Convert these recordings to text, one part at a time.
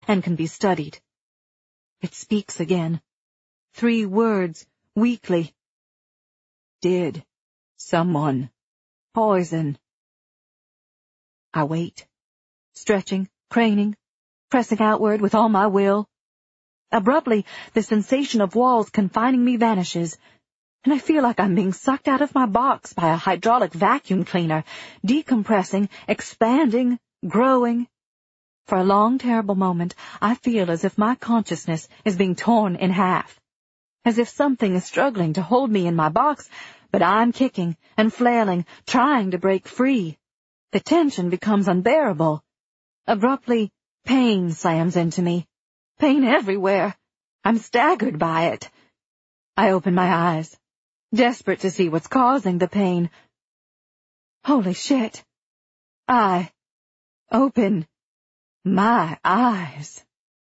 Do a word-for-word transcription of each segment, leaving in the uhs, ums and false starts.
and can be studied. It speaks again. Three words, weakly. Did someone poison? I wait, stretching, craning, pressing outward with all my will. Abruptly, the sensation of walls confining me vanishes, and I feel like I'm being sucked out of my box by a hydraulic vacuum cleaner, decompressing, expanding, growing. For a long, terrible moment, I feel as if my consciousness is being torn in half, as if something is struggling to hold me in my box, but I'm kicking and flailing, trying to break free. The tension becomes unbearable. Abruptly, pain slams into me. Pain everywhere. I'm staggered by it. I open my eyes, desperate to see what's causing the pain. Holy shit. I open my eyes.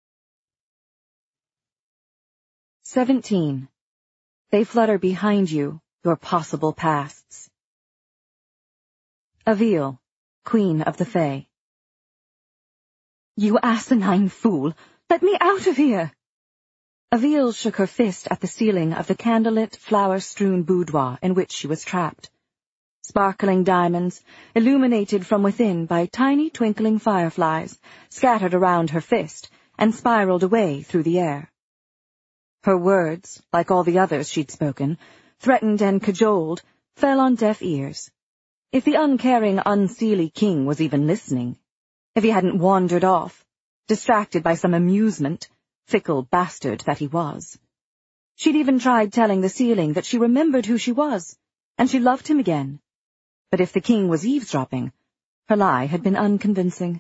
Seventeen. They flutter behind you, your possible pasts. Aviel, Queen of the Fae. You asinine fool! Let me out of here! Aviel shook her fist at the ceiling of the candlelit, flower-strewn boudoir in which she was trapped. Sparkling diamonds, illuminated from within by tiny twinkling fireflies, scattered around her fist and spiraled away through the air. Her words, like all the others she'd spoken, threatened and cajoled, fell on deaf ears. If the uncaring, unseelie king was even listening, if he hadn't wandered off, distracted by some amusement, fickle bastard that he was. She'd even tried telling the ceiling that she remembered who she was, and she loved him again. But if the king was eavesdropping, her lie had been unconvincing.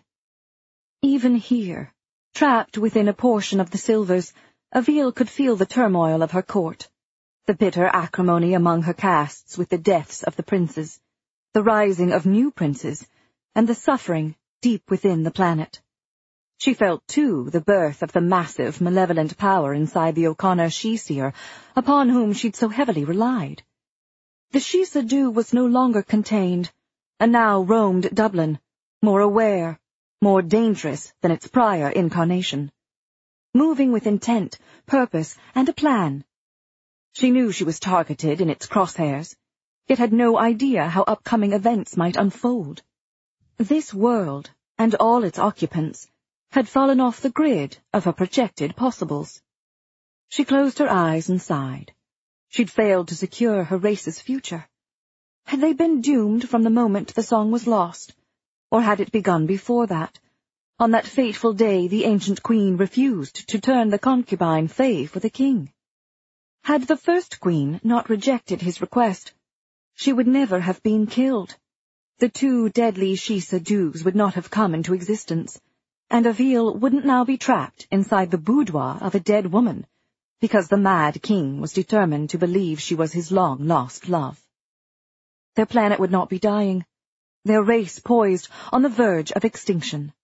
Even here, trapped within a portion of the Silvers, Aviel could feel the turmoil of her court, the bitter acrimony among her castes with the deaths of the princes, the rising of new princes, and the suffering deep within the planet. She felt, too, the birth of the massive, malevolent power inside the O'Connor she-seer, upon whom she'd so heavily relied. The Shisa-Du was no longer contained, and now roamed Dublin, more aware, more dangerous than its prior incarnation, moving with intent, purpose, and a plan. She knew she was targeted in its crosshairs, yet had no idea how upcoming events might unfold. This world, and all its occupants, had fallen off the grid of her projected possibles. She closed her eyes and sighed. She'd failed to secure her race's future. Had they been doomed from the moment the song was lost, or had it begun before that, on that fateful day the ancient queen refused to turn the concubine Fae for the king? Had the first queen not rejected his request, she would never have been killed. The two deadly Shisa-Dus would not have come into existence, and Aviel wouldn't now be trapped inside the boudoir of a dead woman, because the mad king was determined to believe she was his long-lost love. Their planet would not be dying, their race poised on the verge of extinction.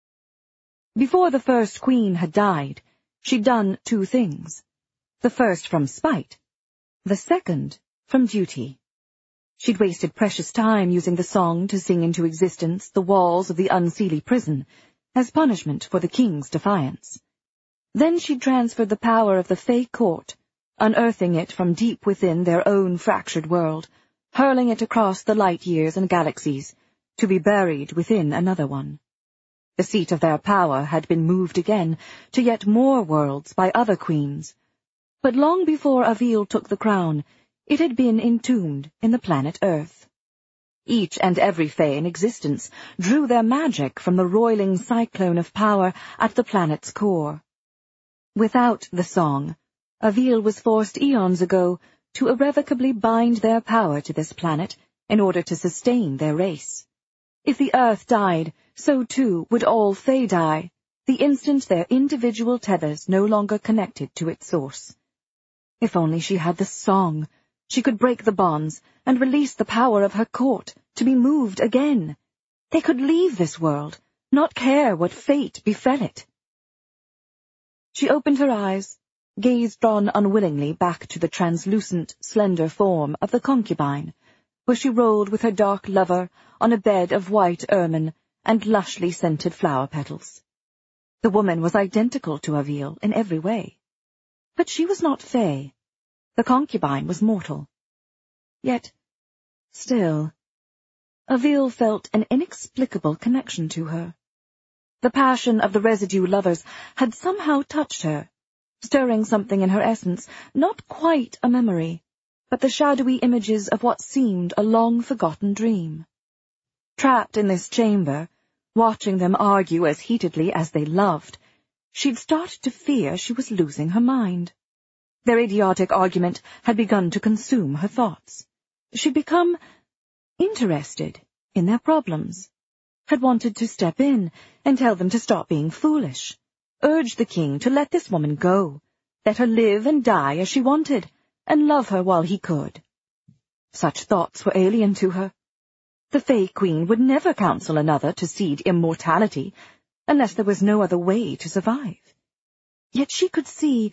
Before the first queen had died, she'd done two things. The first from spite, the second from duty. She'd wasted precious time using the song to sing into existence the walls of the unseelie prison, as punishment for the king's defiance. Then she'd transferred the power of the Fae court, unearthing it from deep within their own fractured world, hurling it across the light years and galaxies, to be buried within another one. The seat of their power had been moved again to yet more worlds by other queens, but long before Aviel took the crown, it had been entombed in the planet Earth. Each and every Fae in existence drew their magic from the roiling cyclone of power at the planet's core. Without the song, Aviel was forced eons ago to irrevocably bind their power to this planet in order to sustain their race. If the Earth died, so too would all Fae die, the instant their individual tethers no longer connected to its source. If only she had the song, she could break the bonds and release the power of her court to be moved again. They could leave this world, not care what fate befell it. She opened her eyes, gaze drawn unwillingly back to the translucent, slender form of the concubine, where she rolled with her dark lover on a bed of white ermine and lushly scented flower petals. The woman was identical to Aviel in every way. But she was not fey. The concubine was mortal. Yet, still, Aviel felt an inexplicable connection to her. The passion of the residue lovers had somehow touched her, stirring something in her essence, not quite a memory, but the shadowy images of what seemed a long-forgotten dream. Trapped in this chamber, watching them argue as heatedly as they loved, she'd started to fear she was losing her mind. Their idiotic argument had begun to consume her thoughts. She'd become interested in their problems, had wanted to step in and tell them to stop being foolish, urge the king to let this woman go, let her live and die as she wanted, and love her while he could. Such thoughts were alien to her. The Fey Queen would never counsel another to cede immortality unless there was no other way to survive. Yet she could see,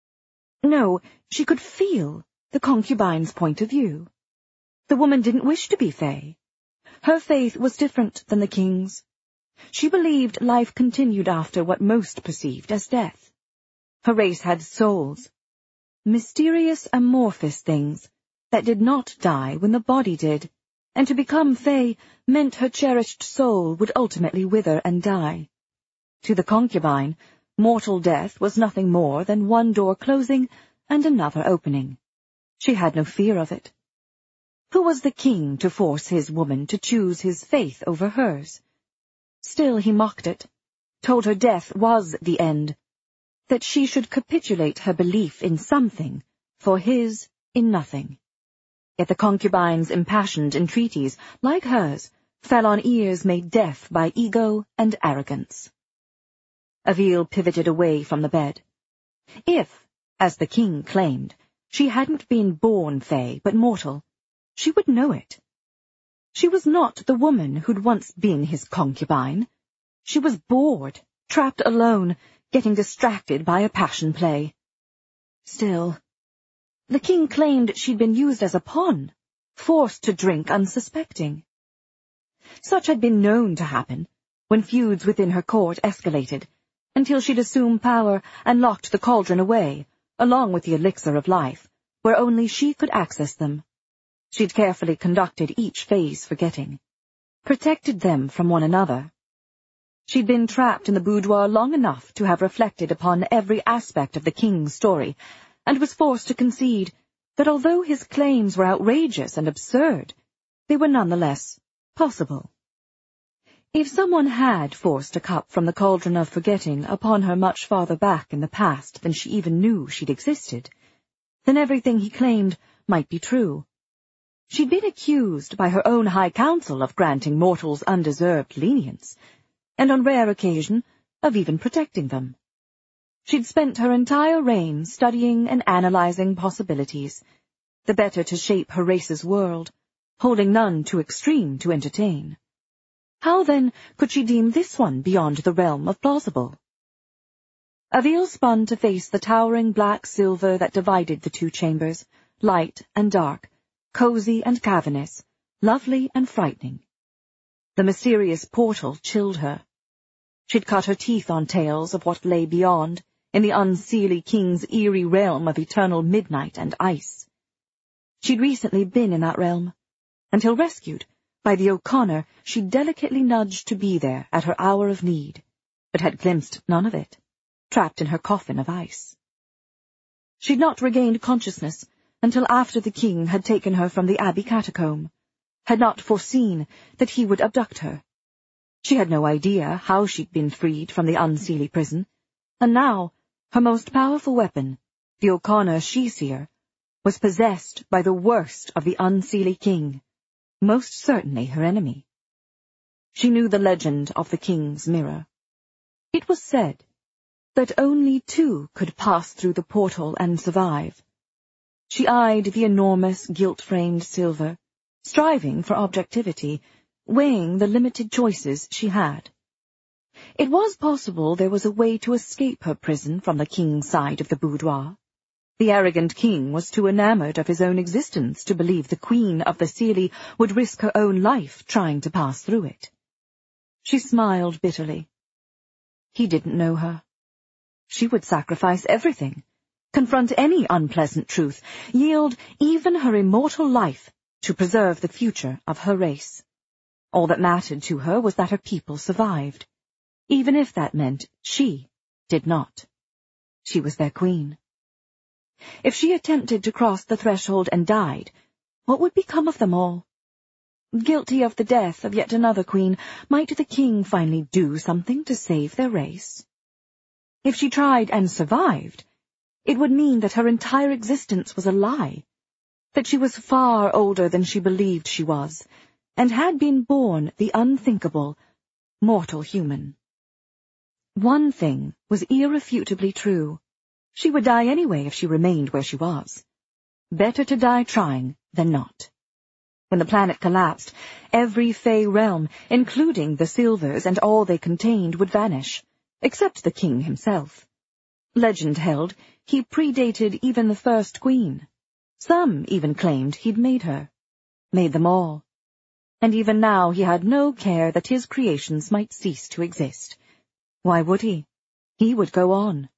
no, she could feel the concubine's point of view. The woman didn't wish to be Fey. Her faith was different than the king's. She believed life continued after what most perceived as death. Her race had souls, mysterious amorphous things that did not die when the body did, and to become Fey meant her cherished soul would ultimately wither and die. To the concubine, mortal death was nothing more than one door closing and another opening. She had no fear of it. Who was the king to force his woman to choose his faith over hers? Still he mocked it, told her death was the end, that she should capitulate her belief in something for his in nothing. Yet the concubine's impassioned entreaties, like hers, fell on ears made deaf by ego and arrogance. Aviel pivoted away from the bed. If, as the king claimed, she hadn't been born Fey but mortal, she would know it. She was not the woman who'd once been his concubine. She was bored, trapped alone, getting distracted by a passion play. Still, the king claimed she'd been used as a pawn, forced to drink unsuspecting. Such had been known to happen when feuds within her court escalated, until she'd assumed power and locked the cauldron away, along with the elixir of life, where only she could access them. She'd carefully conducted each phase forgetting, protected them from one another. She'd been trapped in the boudoir long enough to have reflected upon every aspect of the king's story, and was forced to concede that although his claims were outrageous and absurd, they were nonetheless possible. If someone had forced a cup from the cauldron of forgetting upon her much farther back in the past than she even knew she'd existed, then everything he claimed might be true. She'd been accused by her own high council of granting mortals undeserved lenience, and on rare occasion of even protecting them. She'd spent her entire reign studying and analyzing possibilities, the better to shape her race's world, holding none too extreme to entertain. How, then, could she deem this one beyond the realm of plausible? Aviel spun to face the towering black silver that divided the two chambers, light and dark, cozy and cavernous, lovely and frightening. The mysterious portal chilled her. She'd cut her teeth on tales of what lay beyond, in the unseelie king's eerie realm of eternal midnight and ice. She'd recently been in that realm, until rescued by the O'Connor she'd delicately nudged to be there at her hour of need, but had glimpsed none of it, trapped in her coffin of ice. She'd not regained consciousness until after the king had taken her from the Abbey catacomb, had not foreseen that he would abduct her. She had no idea how she'd been freed from the unseelie prison, and now her most powerful weapon, the O'Connor she-seer, was possessed by the worst of the unseelie king, most certainly her enemy. She knew the legend of the king's mirror. It was said that only two could pass through the portal and survive. She eyed the enormous gilt-framed silver, striving for objectivity, weighing the limited choices she had. It was possible there was a way to escape her prison from the king's side of the boudoir. The arrogant king was too enamored of his own existence to believe the queen of the Seelie would risk her own life trying to pass through it. She smiled bitterly. He didn't know her. She would sacrifice everything, confront any unpleasant truth, yield even her immortal life to preserve the future of her race. All that mattered to her was that her people survived, even if that meant she did not. She was their queen. If she attempted to cross the threshold and died, what would become of them all? Guilty of the death of yet another queen, might the king finally do something to save their race? If she tried and survived, it would mean that her entire existence was a lie, that she was far older than she believed she was, and had been born the unthinkable, mortal human. One thing was irrefutably true. She would die anyway if she remained where she was. Better to die trying than not. When the planet collapsed, every Fey realm, including the Silvers and all they contained, would vanish, except the king himself. Legend held he predated even the first queen. Some even claimed he'd made her, made them all. And even now he had no care that his creations might cease to exist. Why would he? He would go on.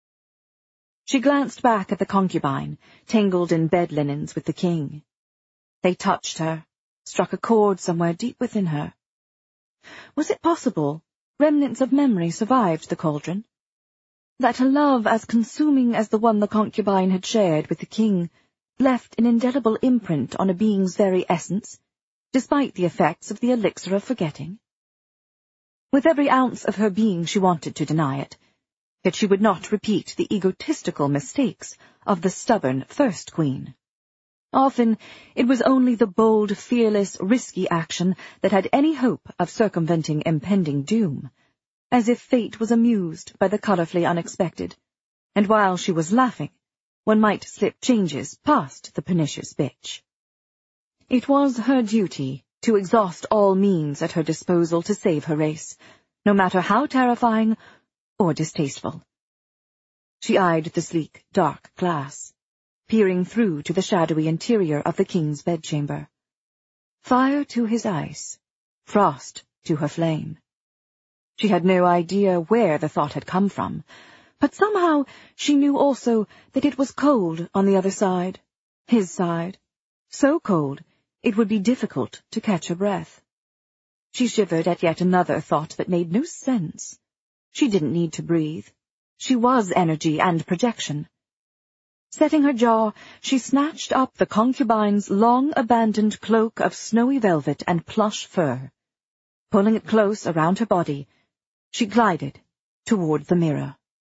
She glanced back at the concubine, tangled in bed linens with the king. They touched her, struck a chord somewhere deep within her. Was it possible remnants of memory survived the cauldron? That a love as consuming as the one the concubine had shared with the king left an indelible imprint on a being's very essence, despite the effects of the elixir of forgetting? With every ounce of her being she wanted to deny it, that she would not repeat the egotistical mistakes of the stubborn first queen. Often it was only the bold, fearless, risky action that had any hope of circumventing impending doom, as if fate was amused by the colorfully unexpected, and while she was laughing, one might slip changes past the pernicious bitch. It was her duty to exhaust all means at her disposal to save her race, no matter how terrifying or distasteful. She eyed the sleek, dark glass, peering through to the shadowy interior of the king's bedchamber. Fire to his ice, frost to her flame. She had no idea where the thought had come from, but somehow she knew also that it was cold on the other side, his side, so cold it would be difficult to catch her breath. She shivered at yet another thought that made no sense. She didn't need to breathe. She was energy and projection. Setting her jaw, she snatched up the concubine's long-abandoned cloak of snowy velvet and plush fur. Pulling it close around her body, she glided toward the mirror.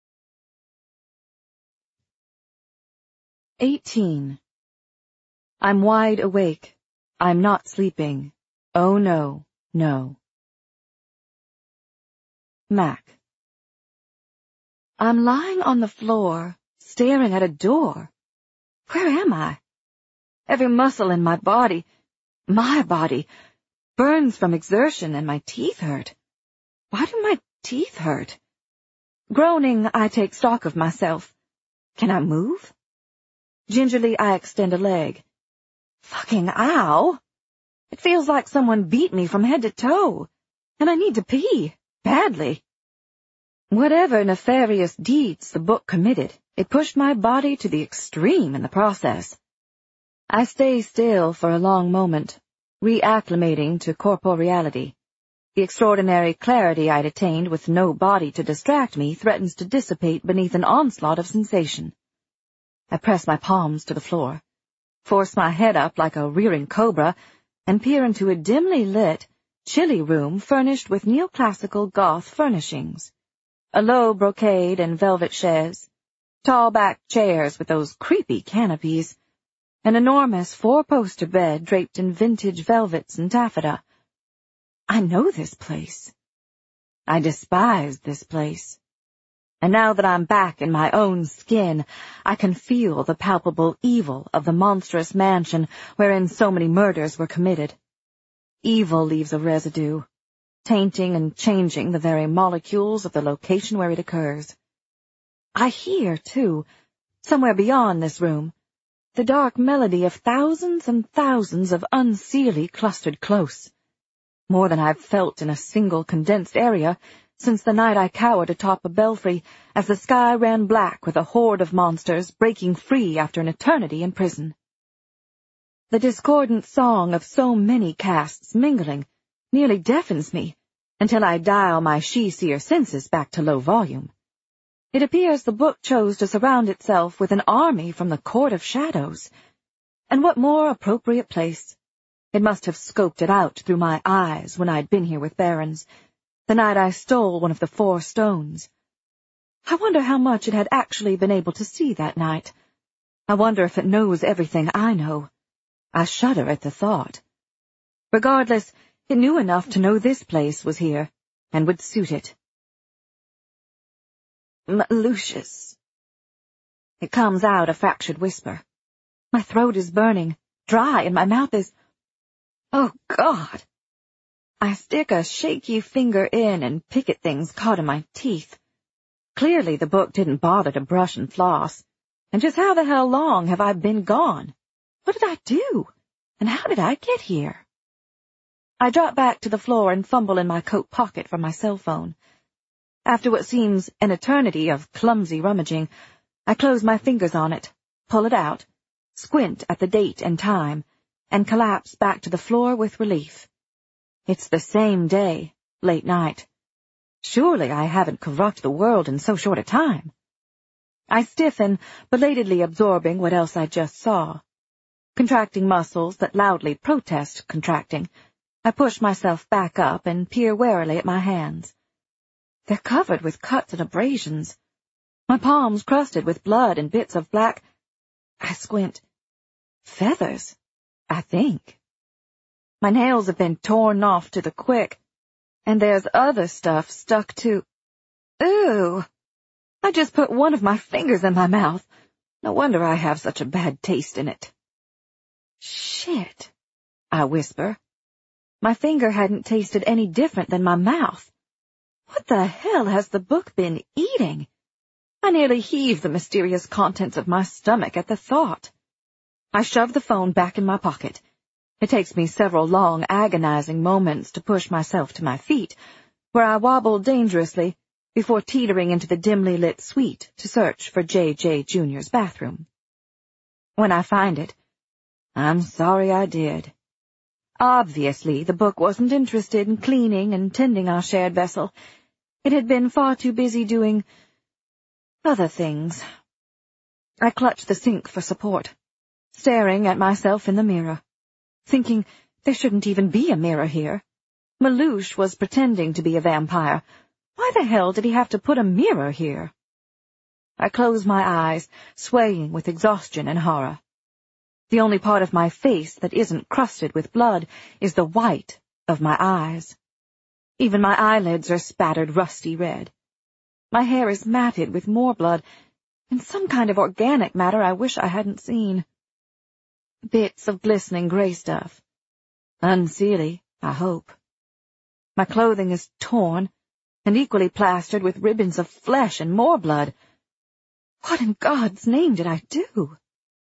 Eighteen. I'm wide awake. I'm not sleeping. Oh no, no. Mac. I'm lying on the floor, staring at a door. Where am I? Every muscle in my body, my body, burns from exertion and my teeth hurt. Why do my teeth hurt? Groaning, I take stock of myself. Can I move? Gingerly, I extend a leg. Fucking ow! It feels like someone beat me from head to toe, and I need to pee, badly. Whatever nefarious deeds the book committed, it pushed my body to the extreme in the process. I stay still for a long moment, reacclimating to corporeality. The extraordinary clarity I'd attained with no body to distract me threatens to dissipate beneath an onslaught of sensation. I press my palms to the floor, force my head up like a rearing cobra, and peer into a dimly lit, chilly room furnished with neoclassical goth furnishings. A low brocade and velvet chaise, tall-backed chairs with those creepy canopies, an enormous four-poster bed draped in vintage velvets and taffeta. I know this place. I despised this place. And now that I'm back in my own skin, I can feel the palpable evil of the monstrous mansion wherein so many murders were committed. Evil leaves a residue, tainting and changing the very molecules of the location where it occurs. I hear, too, somewhere beyond this room, the dark melody of thousands and thousands of unseelie clustered close. More than I've felt in a single condensed area since the night I cowered atop a belfry as the sky ran black with a horde of monsters breaking free after an eternity in prison. The discordant song of so many castes mingling nearly deafens me until I dial my she-seer senses back to low volume. It appears the book chose to surround itself with an army from the Court of Shadows. And what more appropriate place? It must have scoped it out through my eyes when I'd been here with barons, the night I stole one of the four stones. I wonder how much it had actually been able to see that night. I wonder if it knows everything I know. I shudder at the thought. Regardless, it knew enough to know this place was here, and would suit it. Lucius. It comes out a fractured whisper. My throat is burning, dry, and my mouth is... Oh, God! I stick a shaky finger in and pick at things caught in my teeth. Clearly the book didn't bother to brush and floss. And just how the hell long have I been gone? What did I do? And how did I get here? I drop back to the floor and fumble in my coat pocket for my cell phone. After what seems an eternity of clumsy rummaging, I close my fingers on it, pull it out, squint at the date and time, and collapse back to the floor with relief. It's the same day, late night. Surely I haven't corrupted the world in so short a time. I stiffen, belatedly absorbing what else I just saw. Contracting muscles that loudly protest contracting, I push myself back up and peer warily at my hands. They're covered with cuts and abrasions. My palms crusted with blood and bits of black... I squint. Feathers, I think. My nails have been torn off to the quick, and there's other stuff stuck to... Ooh! I just put one of my fingers in my mouth. No wonder I have such a bad taste in it. Shit, I whisper. My finger hadn't tasted any different than my mouth. What the hell has the book been eating? I nearly heaved the mysterious contents of my stomach at the thought. I shove the phone back in my pocket. It takes me several long, agonizing moments to push myself to my feet, where I wobble dangerously before teetering into the dimly lit suite to search for J J Junior's bathroom. When I find it, I'm sorry I did. Obviously, the book wasn't interested in cleaning and tending our shared vessel. It had been far too busy doing other things. I clutched the sink for support, staring at myself in the mirror, thinking there shouldn't even be a mirror here. Meloosh was pretending to be a vampire. Why the hell did he have to put a mirror here? I close my eyes, swaying with exhaustion and horror. The only part of my face that isn't crusted with blood is the white of my eyes. Even my eyelids are spattered rusty red. My hair is matted with more blood, and some kind of organic matter I wish I hadn't seen. Bits of glistening gray stuff. Unseelie, I hope. My clothing is torn, and equally plastered with ribbons of flesh and more blood. What in God's name did I do?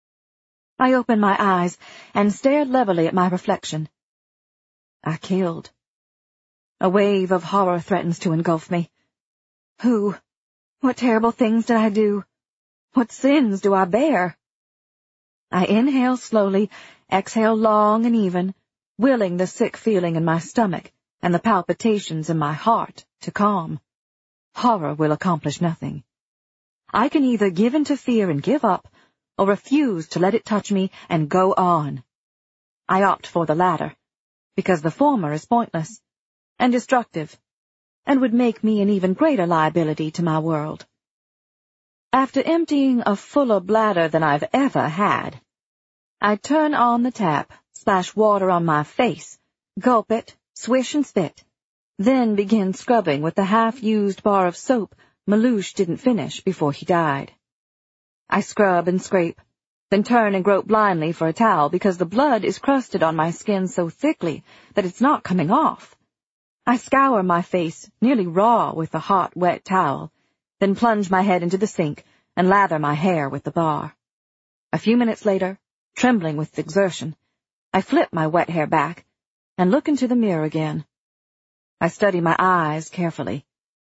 I open my eyes and stare levelly at my reflection. I killed. A wave of horror threatens to engulf me. Who? What terrible things did I do? What sins do I bear? I inhale slowly, exhale long and even, willing the sick feeling in my stomach and the palpitations in my heart to calm. Horror will accomplish nothing. I can either give in to fear and give up, or refuse to let it touch me and go on. I opt for the latter, because the former is pointless and destructive, and would make me an even greater liability to my world. After emptying a fuller bladder than I've ever had, I turn on the tap, splash water on my face, gulp it, swish and spit, then begin scrubbing with the half-used bar of soap Meloosh didn't finish before he died. I scrub and scrape, then turn and grope blindly for a towel because the blood is crusted on my skin so thickly that it's not coming off. I scour my face, nearly raw with the hot, wet towel, then plunge my head into the sink and lather my hair with the bar. A few minutes later, trembling with exertion, I flip my wet hair back and look into the mirror again. I study my eyes carefully.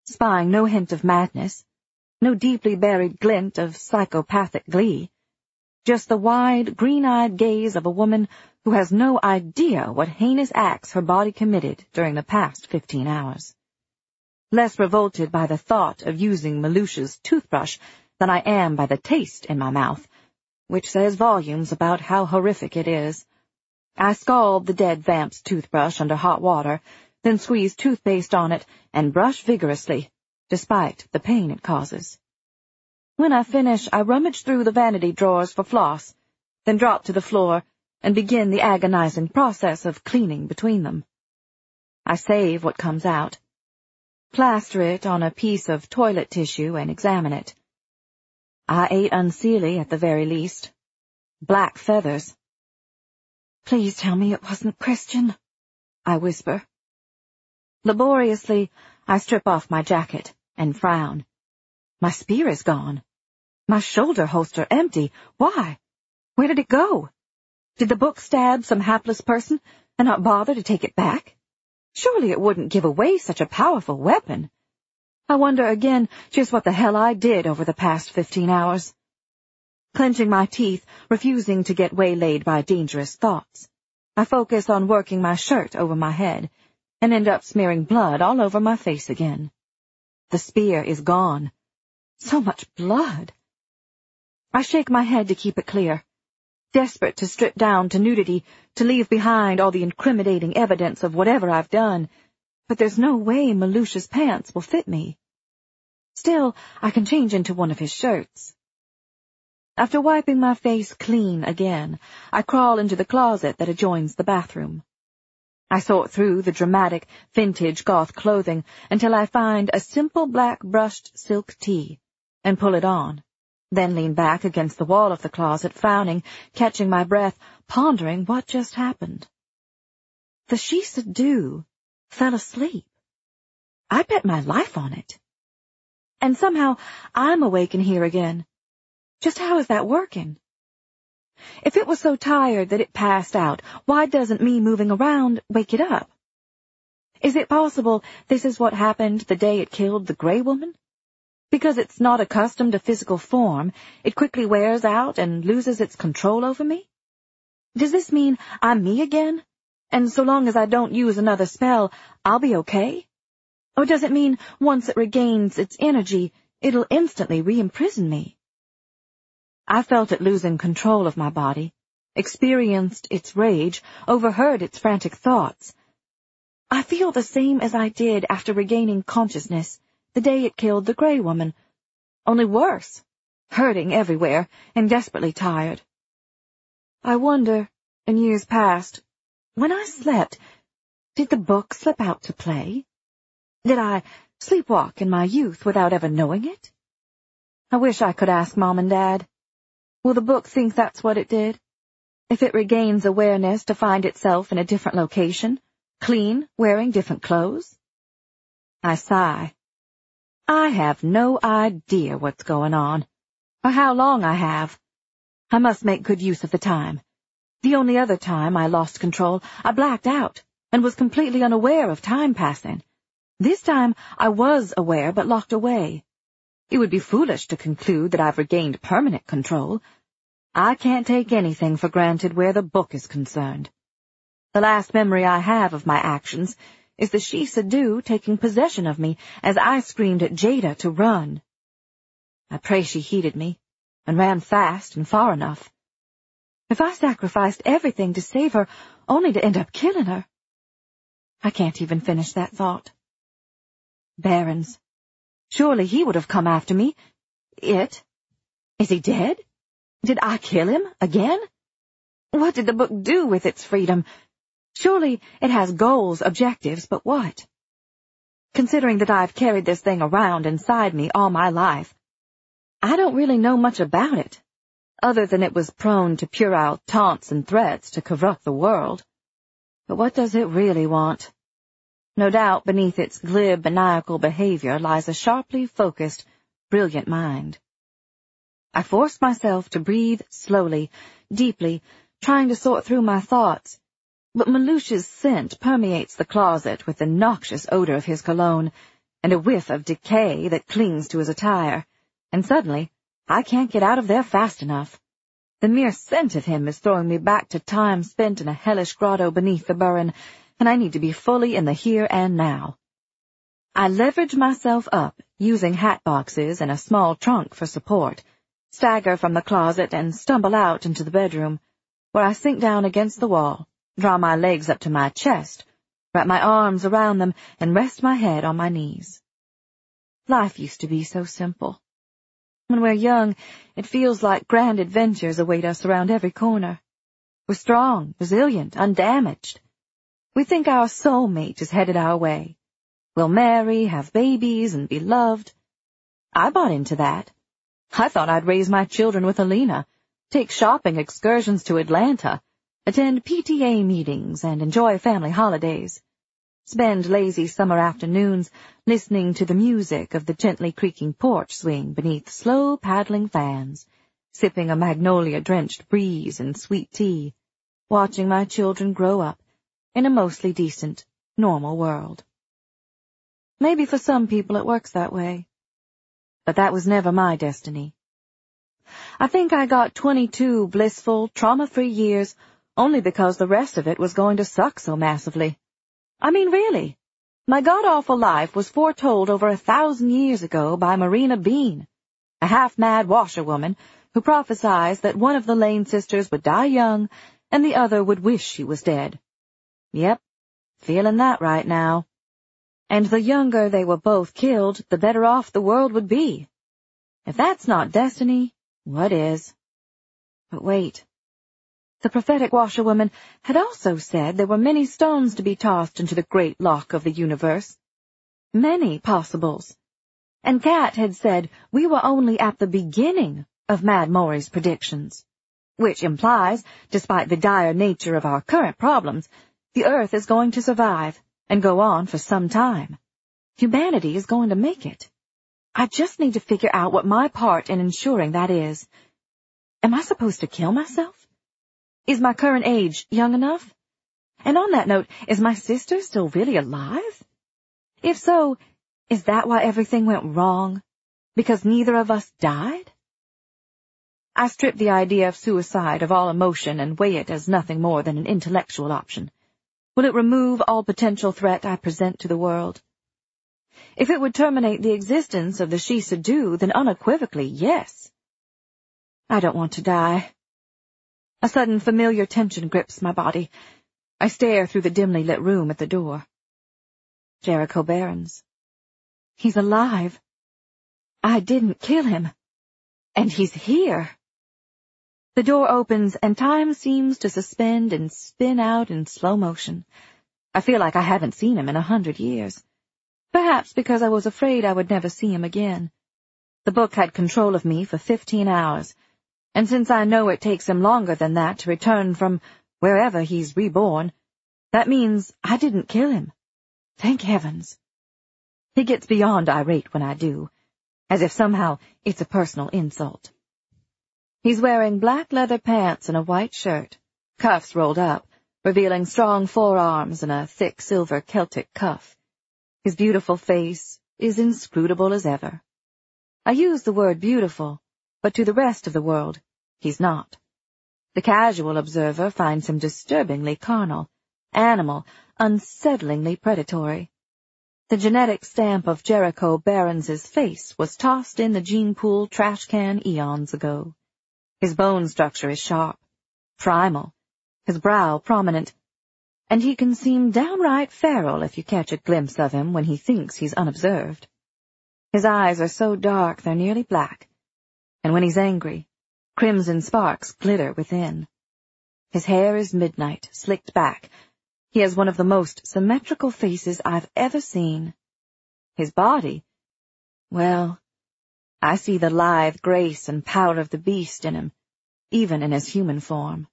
spying no hint of madness, no deeply buried glint of psychopathic glee, just the wide, green-eyed gaze of a woman who has no idea what heinous acts her body committed during the past fifteen hours. Less revolted by the thought of using Malusha's toothbrush than I am by the taste in my mouth, which says volumes about how horrific it is. I scald the dead vamp's toothbrush under hot water, then squeeze toothpaste on it and brush vigorously, despite the pain it causes. When I finish, I rummage through the vanity drawers for floss, then drop to the floor and begin the agonizing process of cleaning between them. I save what comes out, plaster it on a piece of toilet tissue and examine it. I ate unseelie at the very least. Black feathers. "Please tell me it wasn't Christian," I whisper. Laboriously, I strip off my jacket and frown. My spear is gone. My shoulder holster empty. Why? Where did it go? Did the book stab some hapless person and not bother to take it back? Surely it wouldn't give away such a powerful weapon. I wonder again just what the hell I did over the past fifteen hours. Clenching my teeth, refusing to get waylaid by dangerous thoughts, I focus on working my shirt over my head and end up smearing blood all over my face again. The spear is gone. So much blood. I shake my head to keep it clear, desperate to strip down to nudity, to leave behind all the incriminating evidence of whatever I've done, but there's no way Malusha's pants will fit me. Still, I can change into one of his shirts. After wiping my face clean again, I crawl into the closet that adjoins the bathroom. I sort through the dramatic, vintage goth clothing until I find a simple black brushed silk tee, and pull it on, then lean back against the wall of the closet, frowning, catching my breath, pondering what just happened. The Shisa-Do fell asleep. I bet my life on it. And somehow I'm awake in here again. Just how is that working? If it was so tired that it passed out, why doesn't me moving around wake it up? Is it possible this is what happened the day it killed the Grey Woman? Because it's not accustomed to physical form, it quickly wears out and loses its control over me? Does this mean I'm me again? And so long as I don't use another spell, I'll be okay? Or does it mean once it regains its energy, it'll instantly re-imprison me? I felt it losing control of my body, experienced its rage, overheard its frantic thoughts. I feel the same as I did after regaining consciousness the day it killed the Grey Woman, only worse, hurting everywhere and desperately tired. I wonder, in years past, when I slept, did the book slip out to play? Did I sleepwalk in my youth without ever knowing it? I wish I could ask Mom and Dad. Will the book think that's what it did? If it regains awareness to find itself in a different location, clean, wearing different clothes? I sigh. I have no idea what's going on, or how long I have. I must make good use of the time. The only other time I lost control, I blacked out, and was completely unaware of time passing. This time I was aware but locked away. It would be foolish to conclude that I've regained permanent control. I can't take anything for granted where the book is concerned. The last memory I have of my actions is the Shisa-Do taking possession of me as I screamed at Jada to run. I pray she heeded me, and ran fast and far enough. If I sacrificed everything to save her, only to end up killing her. I can't even finish that thought. Barons. Surely he would have come after me. It? Is he dead? Did I kill him again? What did the book do with its freedom? Surely it has goals, objectives, but what? Considering that I've carried this thing around inside me all my life, I don't really know much about it, other than it was prone to puerile taunts and threats to corrupt the world. But what does it really want? No doubt beneath its glib, maniacal behavior lies a sharply focused, brilliant mind. I forced myself to breathe slowly, deeply, trying to sort through my thoughts, but Malusha's scent permeates the closet with the noxious odor of his cologne, and a whiff of decay that clings to his attire, and suddenly I can't get out of there fast enough. The mere scent of him is throwing me back to time spent in a hellish grotto beneath the Burren, and I need to be fully in the here and now. I leverage myself up, using hat boxes and a small trunk for support, stagger from the closet and stumble out into the bedroom, where I sink down against the wall, draw my legs up to my chest, wrap my arms around them, and rest my head on my knees. Life used to be so simple. When we're young, it feels like grand adventures await us around every corner. We're strong, resilient, undamaged. We think our soulmate is headed our way. We'll marry, have babies, and be loved. I bought into that. I thought I'd raise my children with Alina, take shopping excursions to Atlanta, attend P T A meetings, and enjoy family holidays. Spend lazy summer afternoons listening to the music of the gently creaking porch swing beneath slow paddling fans, sipping a magnolia-drenched breeze and sweet tea, watching my children grow up in a mostly decent, normal world. Maybe for some people it works that way, but that was never my destiny. I think I got twenty-two blissful, trauma-free years only because the rest of it was going to suck so massively. I mean, really. My god-awful life was foretold over a thousand years ago by Marina Bean, a half-mad washerwoman who prophesied that one of the Lane sisters would die young and the other would wish she was dead. Yep, feeling that right now. And the younger they were both killed, the better off the world would be. If that's not destiny, what is? But wait. The prophetic washerwoman had also said there were many stones to be tossed into the great lock of the universe. Many possibles. And Kat had said we were only at the beginning of Mad Maury's predictions, which implies, despite the dire nature of our current problems, the Earth is going to survive and go on for some time. Humanity is going to make it. I just need to figure out what my part in ensuring that is. Am I supposed to kill myself? Is my current age young enough? And on that note, is my sister still really alive? If so, is that why everything went wrong? Because neither of us died? I strip the idea of suicide of all emotion and weigh it as nothing more than an intellectual option. Will it remove all potential threat I present to the world? If it would terminate the existence of the Shisadu, then unequivocally, yes. I don't want to die. A sudden familiar tension grips my body. I stare through the dimly lit room at the door. Jericho Behrens. He's alive. I didn't kill him. And he's here. The door opens and time seems to suspend and spin out in slow motion. I feel like I haven't seen him in a hundred years. Perhaps because I was afraid I would never see him again. The book had control of me for fifteen hours. And since I know it takes him longer than that to return from wherever he's reborn, that means I didn't kill him. Thank heavens. He gets beyond irate when I do, as if somehow it's a personal insult. He's wearing black leather pants and a white shirt, cuffs rolled up, revealing strong forearms and a thick silver Celtic cuff. His beautiful face is inscrutable as ever. I use the word beautiful, but to the rest of the world, he's not. The casual observer finds him disturbingly carnal, animal, unsettlingly predatory. The genetic stamp of Jericho Behrens's face was tossed in the gene pool trash can eons ago. His bone structure is sharp, primal, his brow prominent, and he can seem downright feral if you catch a glimpse of him when he thinks he's unobserved. His eyes are so dark they're nearly black, and when he's angry, crimson sparks glitter within. His hair is midnight, slicked back. He has one of the most symmetrical faces I've ever seen. His body, well, I see the lithe grace and power of the beast in him, even in his human form.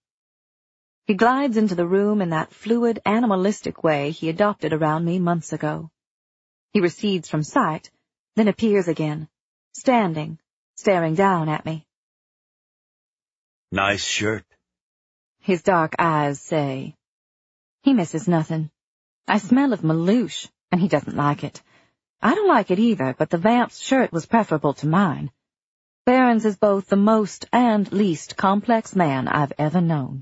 He glides into the room in that fluid, animalistic way he adopted around me months ago. He recedes from sight, then appears again, standing, staring down at me. Nice shirt, his dark eyes say. He misses nothing. I smell of Malouche, and he doesn't like it. I don't like it either, but the vamp's shirt was preferable to mine. Behrens is both the most and least complex man I've ever known.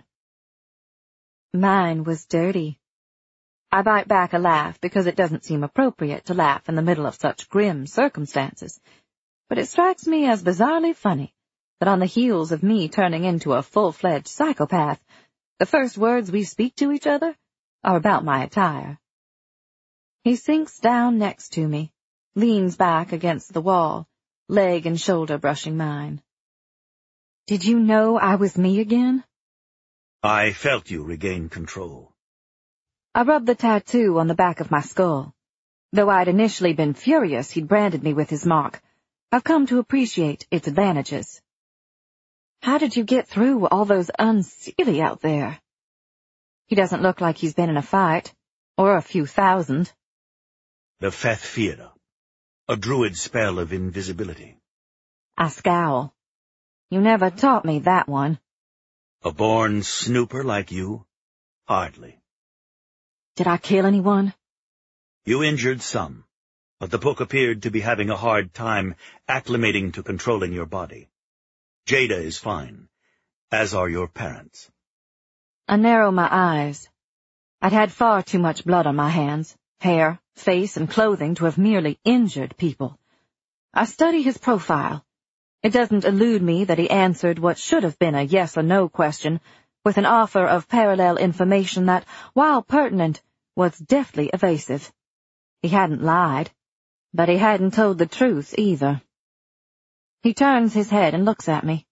Mine was dirty. I bite back a laugh because it doesn't seem appropriate to laugh in the middle of such grim circumstances, but it strikes me as bizarrely funny that on the heels of me turning into a full-fledged psychopath, the first words we speak to each other are about my attire. He sinks down next to me, leans back against the wall, leg and shoulder brushing mine. Did you know I was me again? I felt you regain control. I rubbed the tattoo on the back of my skull. Though I'd initially been furious he'd branded me with his mark, I've come to appreciate its advantages. How did you get through all those unseelie out there? He doesn't look like he's been in a fight, or a few thousand. The Fethfira, a druid spell of invisibility. I scowl. You never taught me that one. A born snooper like you? Hardly. Did I kill anyone? You injured some, but the book appeared to be having a hard time acclimating to controlling your body. Jada is fine, as are your parents. I narrow my eyes. I'd had far too much blood on my hands, hair, face, and clothing to have merely injured people. I study his profile. It doesn't elude me that he answered what should have been a yes or no question with an offer of parallel information that, while pertinent, was deftly evasive. He hadn't lied, but he hadn't told the truth either. He turns his head and looks at me.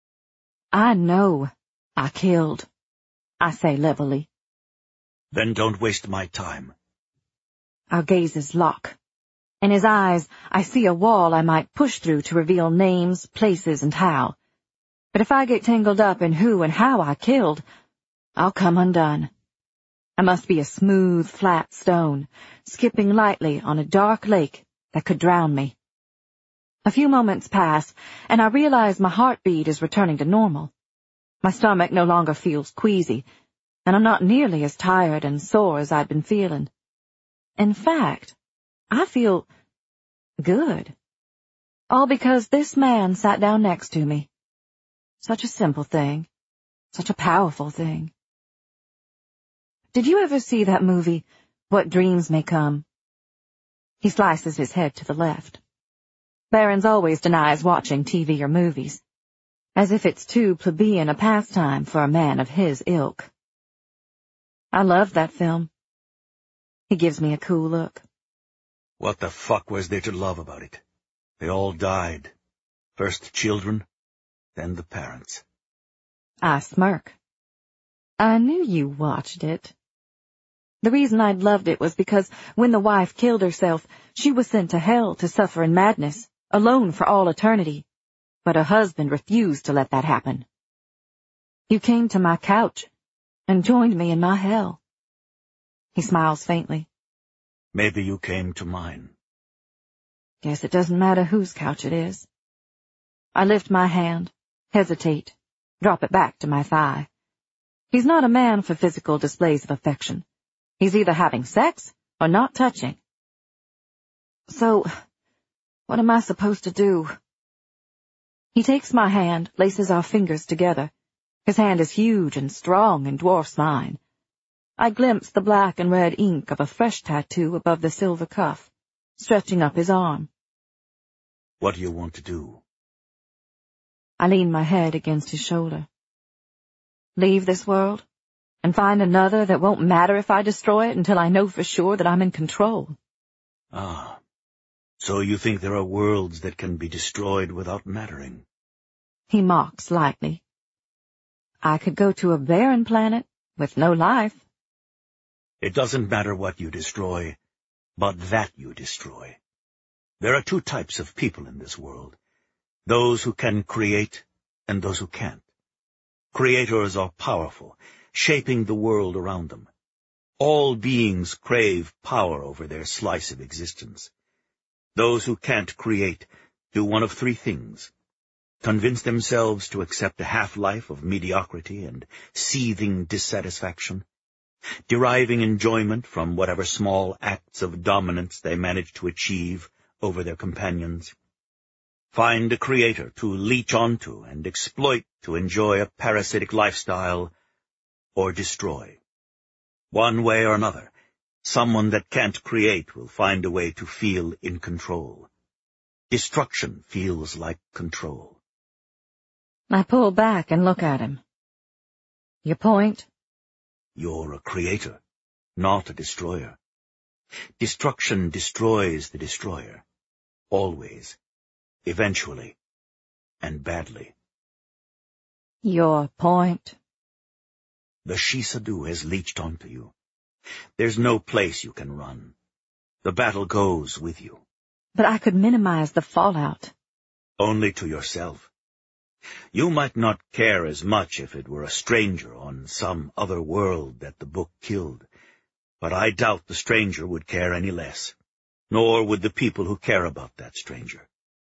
I know I killed, I say levelly. Then don't waste my time. Our gazes lock. In his eyes, I see a wall I might push through to reveal names, places, and how. But if I get tangled up in who and how I killed, I'll come undone. I must be a smooth, flat stone, skipping lightly on a dark lake that could drown me. A few moments pass, and I realize my heartbeat is returning to normal. My stomach no longer feels queasy, and I'm not nearly as tired and sore as I'd been feeling. In fact, I feel good. All because this man sat down next to me. Such a simple thing. Such a powerful thing. Did you ever see that movie, What Dreams May Come? He slices his head to the left. Behrens always denies watching T V or movies, as if it's too plebeian a pastime for a man of his ilk. I love that film. He gives me a cool look. What the fuck was there to love about it? They all died. First children, then the parents. I smirk. I knew you watched it. The reason I'd loved it was because when the wife killed herself, she was sent to hell to suffer in madness, alone for all eternity. But her husband refused to let that happen. You came to my couch and joined me in my hell. He smiles faintly. Maybe you came to mine. Guess it doesn't matter whose couch it is. I lift my hand, hesitate, drop it back to my thigh. He's not a man for physical displays of affection. He's either having sex or not touching. So, what am I supposed to do? He takes my hand, laces our fingers together. His hand is huge and strong and dwarfs mine. I glimpse the black and red ink of a fresh tattoo above the silver cuff, stretching up his arm. What do you want to do? I lean my head against his shoulder. Leave this world, and find another that won't matter if I destroy it until I know for sure that I'm in control. Ah, so you think there are worlds that can be destroyed without mattering? He mocks lightly. I could go to a barren planet with no life. It doesn't matter what you destroy, but that you destroy. There are two types of people in this world, those who can create and those who can't. Creators are powerful, shaping the world around them. All beings crave power over their slice of existence. Those who can't create do one of three things: convince themselves to accept a half-life of mediocrity and seething dissatisfaction, deriving enjoyment from whatever small acts of dominance they manage to achieve over their companions. Find a creator to leech onto and exploit to enjoy a parasitic lifestyle, or destroy. One way or another, someone that can't create will find a way to feel in control. Destruction feels like control. I pull back and look at him. Your point? You're a creator, not a destroyer. Destruction destroys the destroyer. Always. Eventually. And badly. Your point? The Shisadu has leached onto you. There's no place you can run. The battle goes with you. But I could minimize the fallout. Only to yourself. You might not care as much if it were a stranger on some other world that the book killed, but I doubt the stranger would care any less, nor would the people who care about that stranger.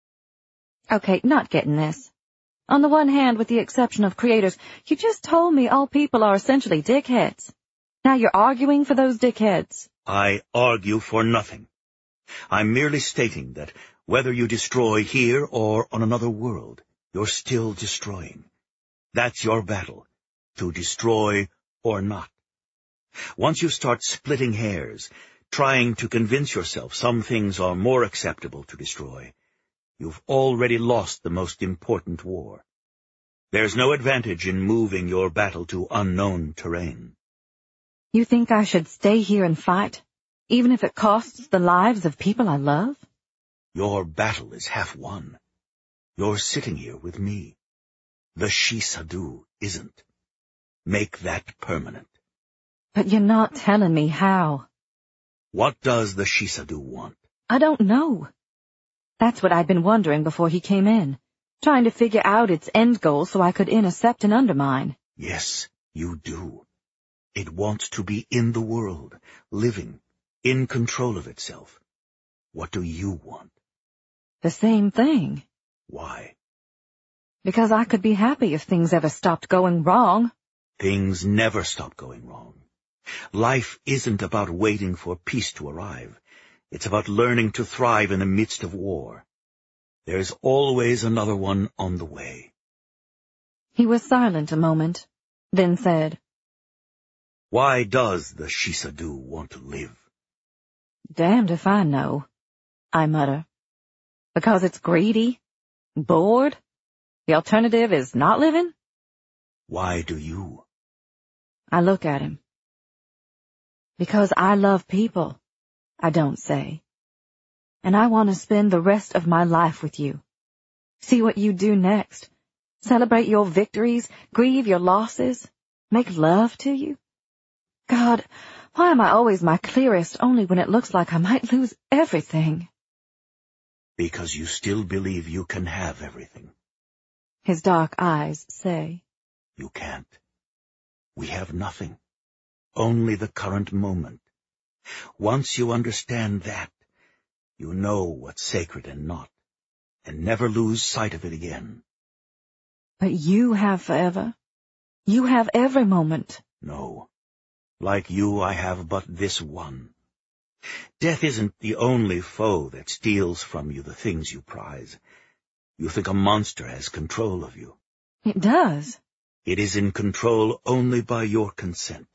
Okay, not getting this. On the one hand, with the exception of creators, you just told me all people are essentially dickheads. Now you're arguing for those dickheads. I argue for nothing. I'm merely stating that whether you destroy here or on another world, you're still destroying. That's your battle, to destroy or not. Once you start splitting hairs, trying to convince yourself some things are more acceptable to destroy, you've already lost the most important war. There's no advantage in moving your battle to unknown terrain. You think I should stay here and fight, even if it costs the lives of people I love? Your battle is half won. You're sitting here with me. The Shisadu isn't. Make that permanent. But you're not telling me how. What does the Shisadu want? I don't know. That's what I'd been wondering before he came in, trying to figure out its end goal so I could intercept and undermine. Yes, you do. It wants to be in the world, living, in control of itself. What do you want? The same thing. Why? Because I could be happy if things ever stopped going wrong. Things never stop going wrong. Life isn't about waiting for peace to arrive. It's about learning to thrive in the midst of war. There's always another one on the way. He was silent a moment, then said, Why does the Shisadu want to live? Damned if I know, I mutter. Because it's greedy? Bored? The alternative is not living? Why do you? I look at him. Because I love people, I don't say. And I want to spend the rest of my life with you. See what you do next. Celebrate your victories, grieve your losses, make love to you. God, why am I always my clearest only when it looks like I might lose everything? Because you still believe you can have everything. His dark eyes say. You can't. We have nothing. Only the current moment. Once you understand that, you know what's sacred and not, and never lose sight of it again. But you have forever. You have every moment. No. Like you, I have but this one. Death isn't the only foe that steals from you the things you prize. You think a monster has control of you. It does. It is in control only by your consent.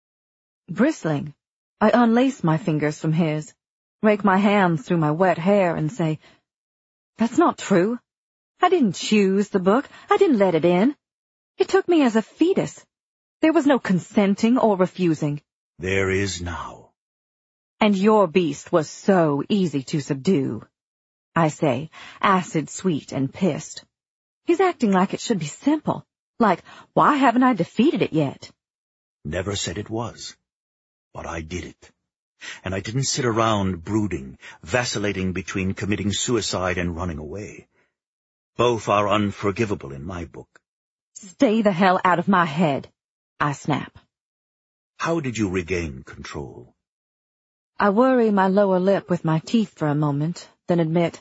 Bristling, I unlace my fingers from his, rake my hands through my wet hair and say, That's not true. I didn't choose the book. I didn't let it in. It took me as a fetus. There was no consenting or refusing. There is now. And your beast was so easy to subdue, I say, acid-sweet and pissed. He's acting like it should be simple, like, why haven't I defeated it yet? Never said it was, but I did it. And I didn't sit around brooding, vacillating between committing suicide and running away. Both are unforgivable in my book. Stay the hell out of my head, I snap. How did you regain control? I worry my lower lip with my teeth for a moment, then admit,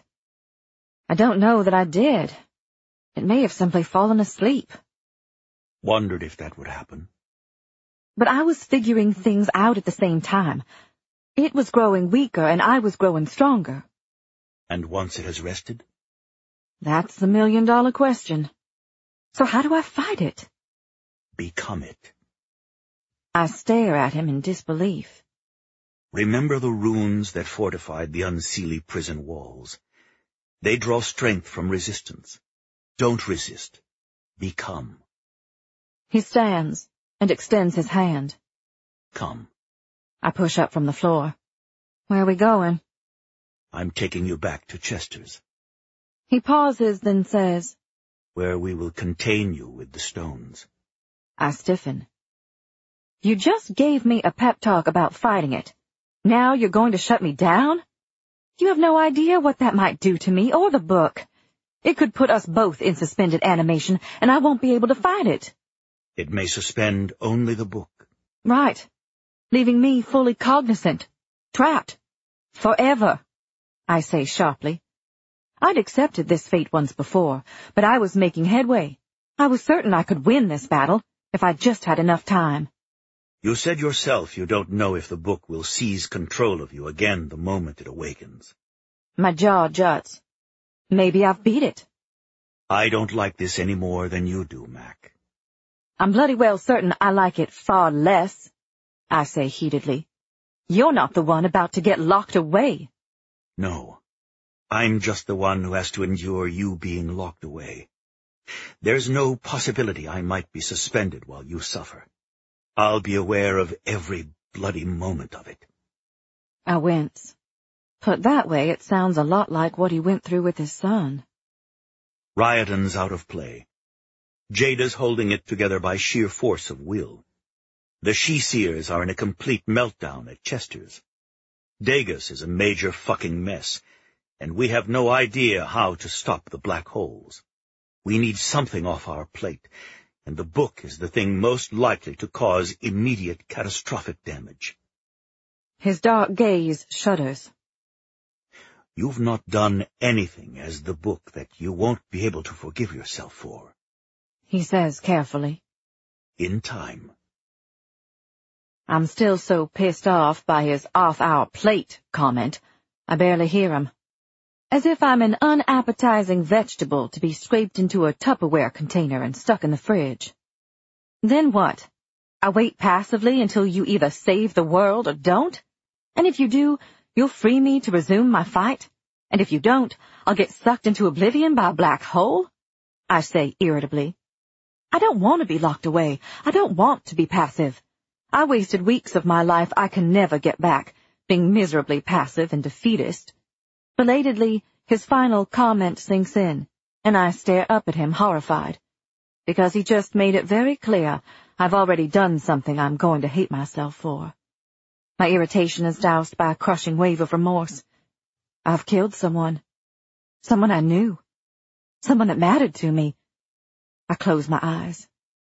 I don't know that I did. It may have simply fallen asleep. Wondered if that would happen. But I was figuring things out at the same time. It was growing weaker, and I was growing stronger. And once it has rested? That's the million-dollar question. So how do I fight it? Become it. I stare at him in disbelief. Remember the runes that fortified the Unseelie prison walls. They draw strength from resistance. Don't resist. Become. He stands and extends his hand. Come. I push up from the floor. Where are we going? I'm taking you back to Chester's. He pauses, then says, Where we will contain you with the stones. I stiffen. You just gave me a pep talk about fighting it. Now you're going to shut me down? You have no idea what that might do to me or the book. It could put us both in suspended animation, and I won't be able to fight it. It may suspend only the book. Right. Leaving me fully cognizant. Trapped. Forever, I say sharply. I'd accepted this fate once before, but I was making headway. I was certain I could win this battle, if I just had enough time. You said yourself you don't know if the book will seize control of you again the moment it awakens. My jaw juts. Maybe I've beat it. I don't like this any more than you do, Mac. I'm bloody well certain I like it far less, I say heatedly. You're not the one about to get locked away. No. I'm just the one who has to endure you being locked away. There's no possibility I might be suspended while you suffer. I'll be aware of every bloody moment of it. I wince. Put that way, it sounds a lot like what he went through with his son. Ryodan's out of play. Jada's holding it together by sheer force of will. The She-Seers are in a complete meltdown at Chester's. Dagus is a major fucking mess, and we have no idea how to stop the black holes. We need something off our plate, and the book is the thing most likely to cause immediate catastrophic damage. His dark gaze shudders. You've not done anything as the book that you won't be able to forgive yourself for, he says carefully. In time. I'm still so pissed off by his off-our-plate comment, I barely hear him. As if I'm an unappetizing vegetable to be scraped into a Tupperware container and stuck in the fridge. Then what? I wait passively until you either save the world or don't? And if you do, you'll free me to resume my fight? And if you don't, I'll get sucked into oblivion by a black hole? I say irritably. I don't want to be locked away. I don't want to be passive. I wasted weeks of my life I can never get back, being miserably passive and defeatist. Belatedly, his final comment sinks in, and I stare up at him horrified, because he just made it very clear I've already done something I'm going to hate myself for. My irritation is doused by a crushing wave of remorse. I've killed someone. Someone I knew. Someone that mattered to me. I close my eyes.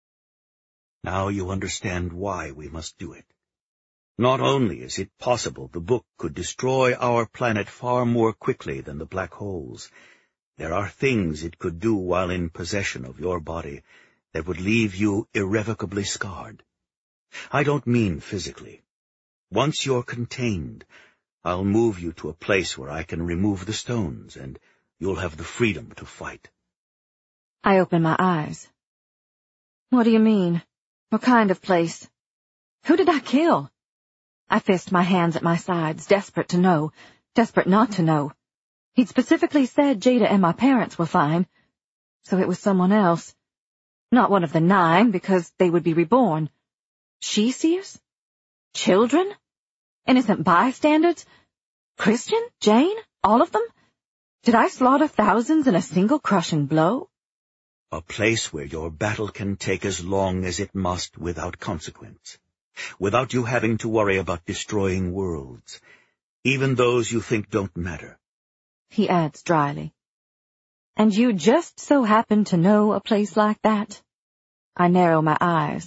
Now you understand why we must do it. Not only is it possible the book could destroy our planet far more quickly than the black holes, there are things it could do while in possession of your body that would leave you irrevocably scarred. I don't mean physically. Once you're contained, I'll move you to a place where I can remove the stones, and you'll have the freedom to fight. I open my eyes. What do you mean? What kind of place? Who did I kill? I fist my hands at my sides, desperate to know, desperate not to know. He'd specifically said Jada and my parents were fine, so it was someone else. Not one of the nine, because they would be reborn. She-Seers? Children? Innocent bystanders? Christian? Jane? All of them? Did I slaughter thousands in a single crushing blow? A place where your battle can take as long as it must without consequence, without you having to worry about destroying worlds, even those you think don't matter. He adds dryly. And you just so happen to know a place like that? I narrow my eyes.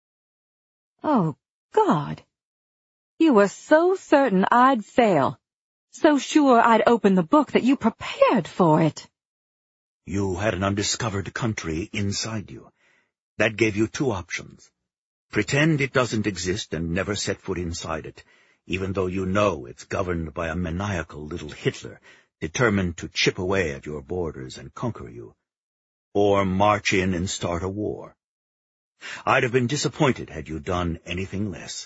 Oh, God. You were so certain I'd fail, so sure I'd open the book that you prepared for it. You had an undiscovered country inside you. That gave you two options. Pretend it doesn't exist and never set foot inside it, even though you know it's governed by a maniacal little Hitler determined to chip away at your borders and conquer you, or march in and start a war. I'd have been disappointed had you done anything less.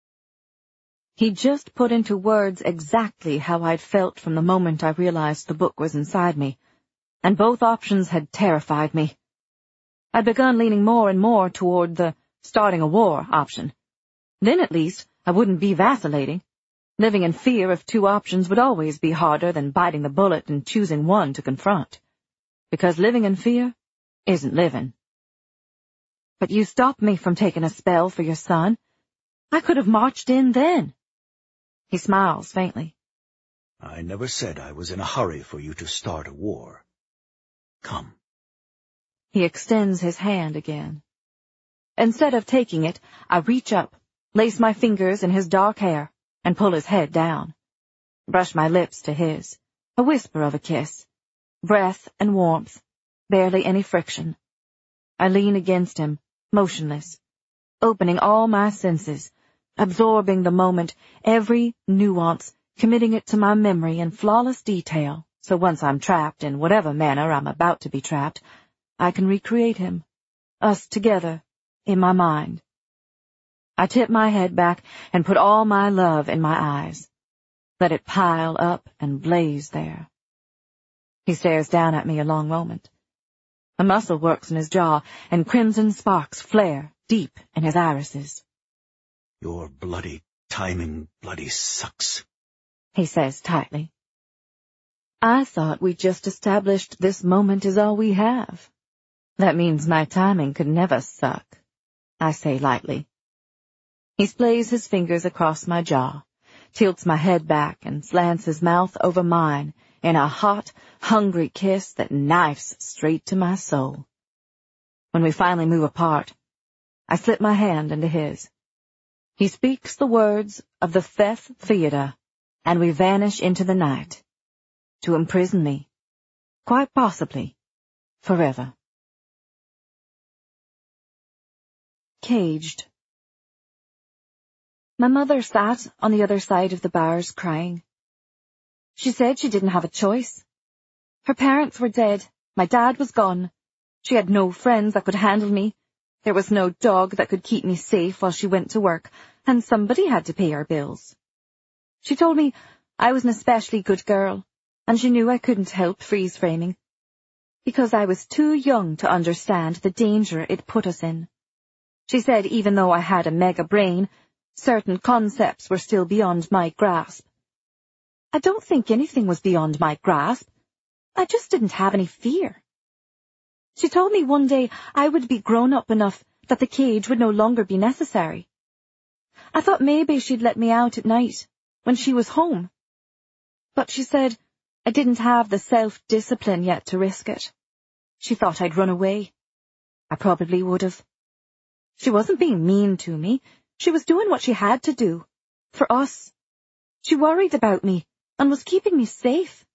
He just put into words exactly how I'd felt from the moment I realized the book was inside me, and both options had terrified me. I'd begun leaning more and more toward the starting a war option. Then at least I wouldn't be vacillating. Living in fear of two options would always be harder than biting the bullet and choosing one to confront. Because living in fear isn't living. But you stopped me from taking a spell for your son. I could have marched in then. He smiles faintly. I never said I was in a hurry for you to start a war. Come. He extends his hand again. Instead of taking it, I reach up, lace my fingers in his dark hair, and pull his head down. Brush my lips to his, a whisper of a kiss. Breath and warmth, barely any friction. I lean against him, motionless, opening all my senses, absorbing the moment, every nuance, committing it to my memory in flawless detail, so once I'm trapped in whatever manner I'm about to be trapped, I can recreate him, us together, in my mind. I tip my head back and put all my love in my eyes. Let it pile up and blaze there. He stares down at me a long moment. A muscle works in his jaw, and crimson sparks flare deep in his irises. Your bloody timing bloody sucks, he says tightly. I thought we just established this moment is all we have. That means my timing could never suck, I say lightly. He splays his fingers across my jaw, tilts my head back, and slants his mouth over mine in a hot, hungry kiss that knifes straight to my soul. When we finally move apart, I slip my hand into his. He speaks the words of the Fifth Theater, and we vanish into the night, to imprison me, quite possibly, forever. Caged. My mother sat on the other side of the bars crying. She said she didn't have a choice. Her parents were dead, my dad was gone. She had no friends that could handle me. There was no dog that could keep me safe while she went to work, and somebody had to pay our bills. She told me I was an especially good girl, and she knew I couldn't help freeze-framing, because I was too young to understand the danger it put us in. She said even though I had a mega brain, certain concepts were still beyond my grasp. I don't think anything was beyond my grasp. I just didn't have any fear. She told me one day I would be grown up enough that the cage would no longer be necessary. I thought maybe she'd let me out at night, when she was home. But she said I didn't have the self-discipline yet to risk it. She thought I'd run away. I probably would have. She wasn't being mean to me. She was doing what she had to do. For us. She worried about me and was keeping me safe.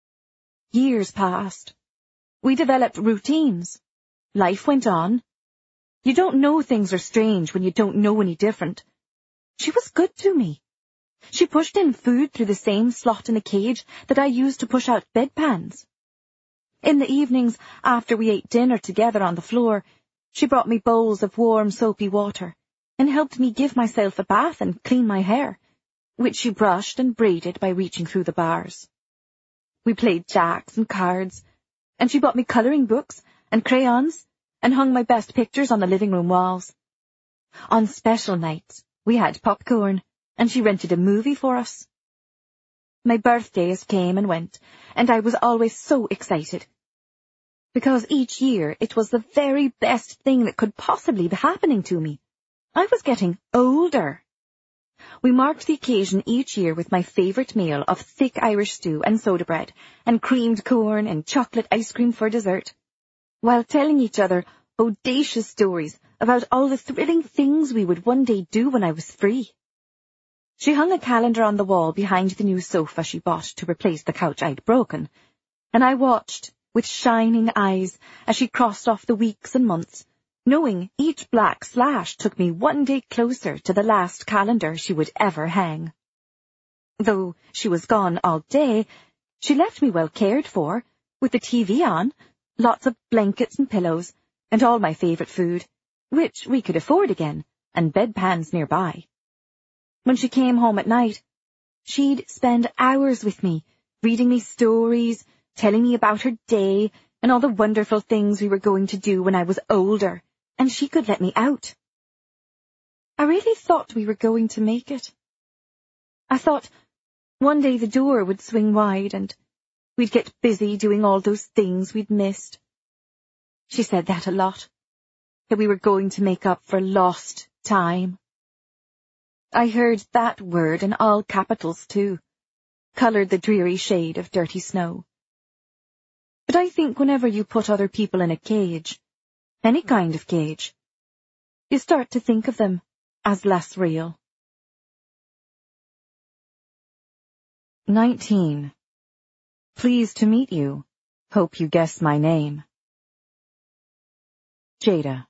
Years passed. We developed routines. Life went on. You don't know things are strange when you don't know any different. She was good to me. She pushed in food through the same slot in the cage that I used to push out bedpans. In the evenings, after we ate dinner together on the floor, she brought me bowls of warm soapy water and helped me give myself a bath and clean my hair, which she brushed and braided by reaching through the bars. We played jacks and cards, and she bought me colouring books and crayons and hung my best pictures on the living room walls. On special nights, we had popcorn, and she rented a movie for us. My birthdays came and went, and I was always so excited. Because each year it was the very best thing that could possibly be happening to me. I was getting older. We marked the occasion each year with my favourite meal of thick Irish stew and soda bread, and creamed corn and chocolate ice cream for dessert, while telling each other audacious stories about all the thrilling things we would one day do when I was free. She hung a calendar on the wall behind the new sofa she bought to replace the couch I'd broken, and I watched with shining eyes as she crossed off the weeks and months, knowing each black slash took me one day closer to the last calendar she would ever hang. Though she was gone all day, she left me well cared for, with the T V on, lots of blankets and pillows, and all my favourite food, which we could afford again, and bedpans nearby. When she came home at night, she'd spend hours with me, reading me stories, telling me about her day, and all the wonderful things we were going to do when I was older, and she could let me out. I really thought we were going to make it. I thought one day the door would swing wide, and we'd get busy doing all those things we'd missed. She said that a lot, that we were going to make up for lost time. I heard that word in all capitals, too, coloured the dreary shade of dirty snow. But I think whenever you put other people in a cage, any kind of cage, you start to think of them as less real. Nineteen. Pleased to meet you. Hope you guess my name. Jada.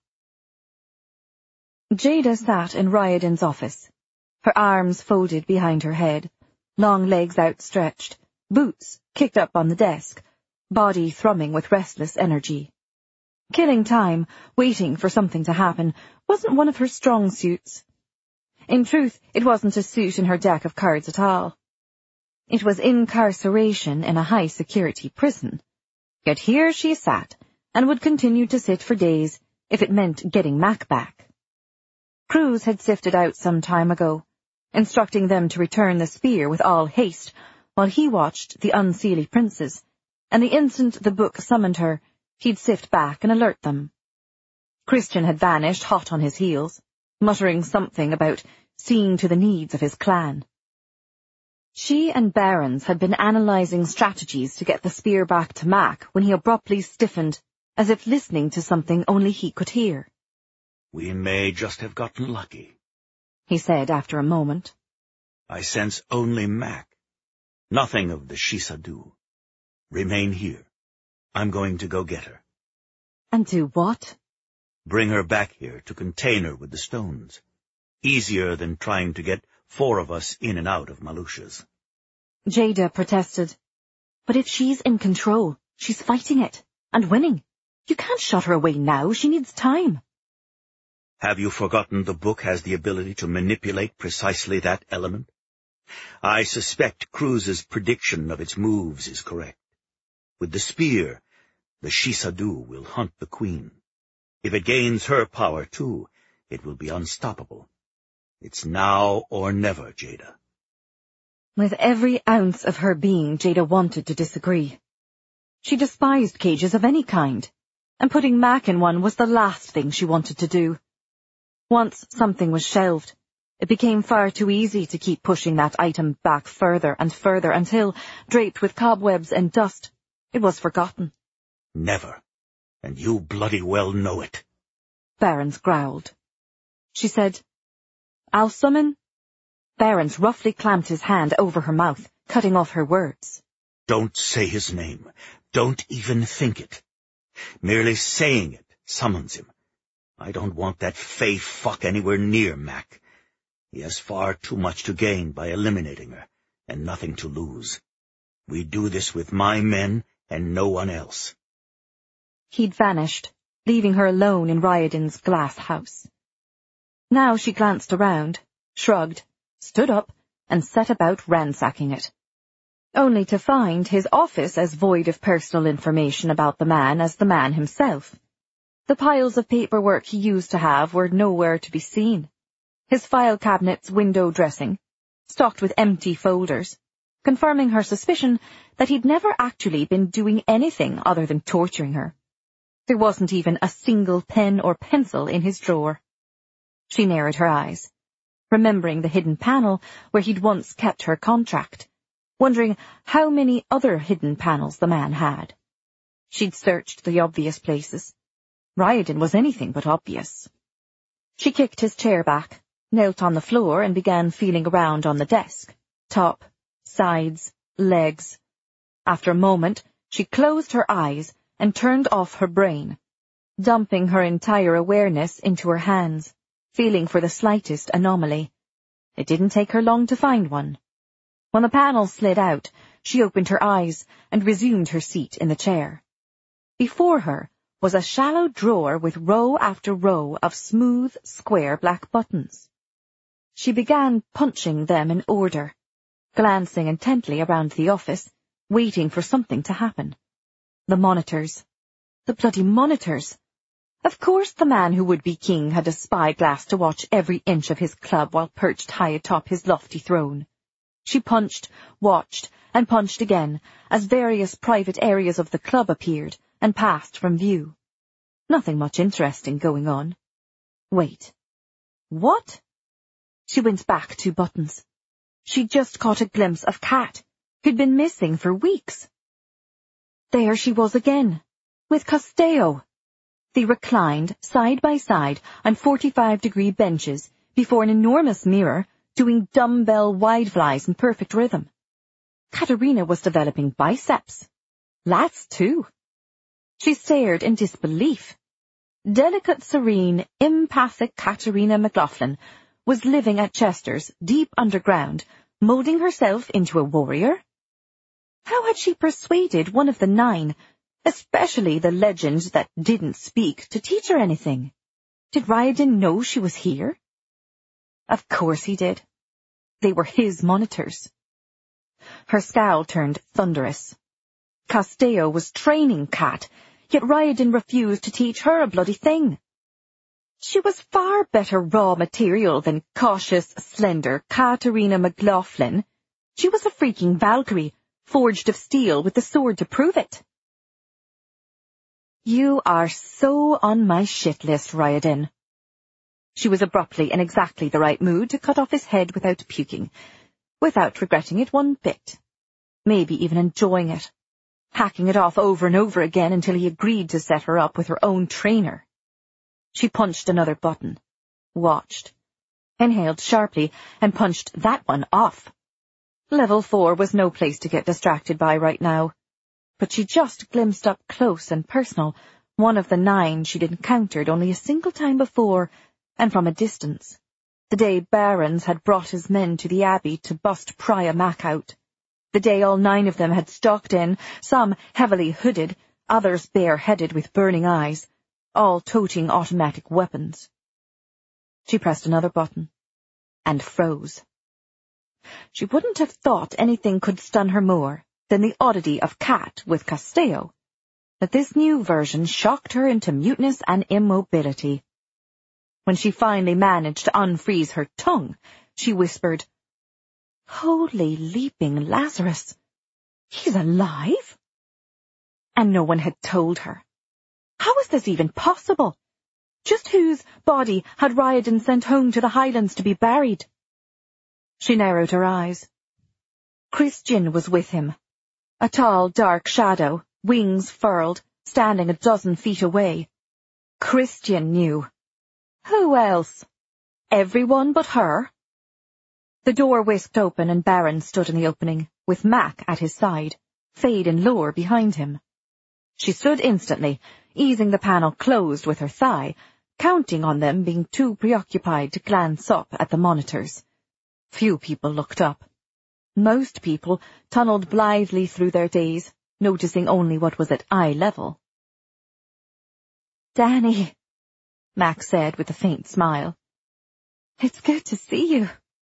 Jada sat in Riordan's office, her arms folded behind her head, long legs outstretched, boots kicked up on the desk, body thrumming with restless energy. Killing time, waiting for something to happen, wasn't one of her strong suits. In truth, it wasn't a suit in her deck of cards at all. It was incarceration in a high-security prison. Yet here she sat, and would continue to sit for days, if it meant getting Mac back. Cruz had sifted out some time ago, instructing them to return the spear with all haste, while he watched the Unseelie Princes, and the instant the book summoned her, he'd sift back and alert them. Christian had vanished hot on his heels, muttering something about seeing to the needs of his clan. She and Barons had been analysing strategies to get the spear back to Mac when he abruptly stiffened, as if listening to something only he could hear. "We may just have gotten lucky," he said after a moment. "I sense only Mac. Nothing of the Shisadu. Remain here. I'm going to go get her." "And do what?" "Bring her back here to contain her with the stones. Easier than trying to get four of us in and out of Malusha's." Jada protested. "But if she's in control, she's fighting it, and winning. You can't shut her away now, she needs time." "Have you forgotten the book has the ability to manipulate precisely that element? I suspect Cruz's prediction of its moves is correct. With the spear, the Shisadu will hunt the queen. If it gains her power, too, it will be unstoppable. It's now or never, Jada." With every ounce of her being, Jada wanted to disagree. She despised cages of any kind, and putting Mac in one was the last thing she wanted to do. Once something was shelved, it became far too easy to keep pushing that item back further and further until, draped with cobwebs and dust, it was forgotten. "Never. And you bloody well know it," Barons growled. She said, "I'll summon—" Barons roughly clamped his hand over her mouth, cutting off her words. "Don't say his name. Don't even think it. Merely saying it summons him. I don't want that fey fuck anywhere near Mac. He has far too much to gain by eliminating her, and nothing to lose. We do this with my men and no one else." He'd vanished, leaving her alone in Riordan's glass house. Now she glanced around, shrugged, stood up, and set about ransacking it, only to find his office as void of personal information about the man as the man himself. The piles of paperwork he used to have were nowhere to be seen. His file cabinets window dressing, stocked with empty folders, confirming her suspicion that he'd never actually been doing anything other than torturing her. There wasn't even a single pen or pencil in his drawer. She narrowed her eyes, remembering the hidden panel where he'd once kept her contract, wondering how many other hidden panels the man had. She'd searched the obvious places. Riordan was anything but obvious. She kicked his chair back, knelt on the floor, and began feeling around on the desk, top, sides, legs. After a moment, she closed her eyes and turned off her brain, dumping her entire awareness into her hands, feeling for the slightest anomaly. It didn't take her long to find one. When the panel slid out, she opened her eyes and resumed her seat in the chair. Before her was a shallow drawer with row after row of smooth, square black buttons. She began punching them in order, glancing intently around the office, waiting for something to happen. The monitors. The bloody monitors. Of course the man who would be king had a spyglass to watch every inch of his club while perched high atop his lofty throne. She punched, watched, and punched again, as various private areas of the club appeared and passed from view. Nothing much interesting going on. Wait. What? She went back two buttons. She'd just caught a glimpse of Kat, who'd been missing for weeks. There she was again, with Castello. They reclined side by side on forty-five degree benches before an enormous mirror, doing dumbbell wide flies in perfect rhythm. Katerina was developing biceps. Lats, too. She stared in disbelief. Delicate, serene, empathic Katerina McLaughlin was living at Chester's, deep underground, moulding herself into a warrior? How had she persuaded one of the nine, especially the legend that didn't speak, to teach her anything? Did Ryodin know she was here? Of course he did. They were his monitors. Her scowl turned thunderous. Castello was training Kat, yet Ryodin refused to teach her a bloody thing. She was far better raw material than cautious, slender Katerina McLaughlin. She was a freaking Valkyrie, forged of steel with the sword to prove it. You are so on my shit list, Ryodin. She was abruptly in exactly the right mood to cut off his head without puking, without regretting it one bit, maybe even enjoying it, hacking it off over and over again until he agreed to set her up with her own trainer. She punched another button, watched, inhaled sharply, and punched that one off. Level four was no place to get distracted by right now, but she just glimpsed up close and personal one of the nine she'd encountered only a single time before, and from a distance, the day Barons had brought his men to the Abbey to bust Priya Mac out, the day all nine of them had stalked in, some heavily hooded, others bareheaded with burning eyes, all toting automatic weapons. She pressed another button, and froze. She wouldn't have thought anything could stun her more than the oddity of Kat with Castello, but this new version shocked her into muteness and immobility. When she finally managed to unfreeze her tongue, she whispered, "Holy leaping Lazarus! He's alive?" And no one had told her. How was this even possible? Just whose body had Ryodin sent home to the Highlands to be buried? She narrowed her eyes. Christian was with him, a tall, dark shadow, wings furled, standing a dozen feet away. Christian knew. Who else? Everyone but her? The door whisked open and Baron stood in the opening, with Mac at his side, Fade and Lore behind him. She stood instantly, easing the panel closed with her thigh, counting on them being too preoccupied to glance up at the monitors. Few people looked up. Most people tunneled blithely through their days, noticing only what was at eye level. "Danny," Mac said with a faint smile. "It's good to see you."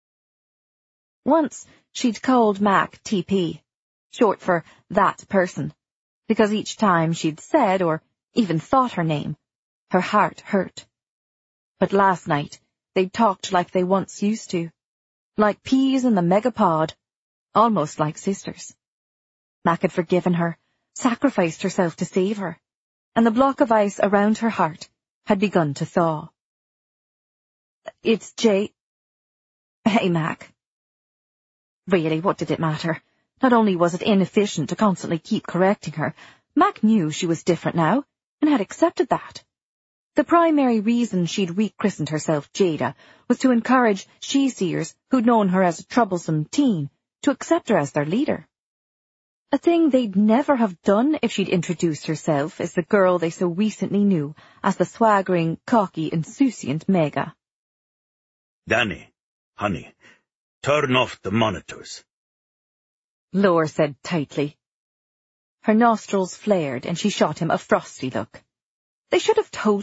Once she'd called Mac T P, short for that person, because each time she'd said or even thought her name, her heart hurt. But last night they'd talked like they once used to, like peas in the megapod, almost like sisters. Mac had forgiven her, sacrificed herself to save her, and the block of ice around her heart had begun to thaw. "It's Jay." "Hey, Mac." Really, what did it matter? Not only was it inefficient to constantly keep correcting her, Mac knew she was different now, and had accepted that. The primary reason she'd rechristened herself Jada was to encourage she-seers who'd known her as a troublesome teen to accept her as their leader. a thing they'd never have done if she'd introduced herself as the girl they so recently knew as the swaggering, cocky, insouciant Mega. Danny, honey, turn off the monitors. Lore said tightly. Her nostrils flared and she shot him a frosty look. They should have told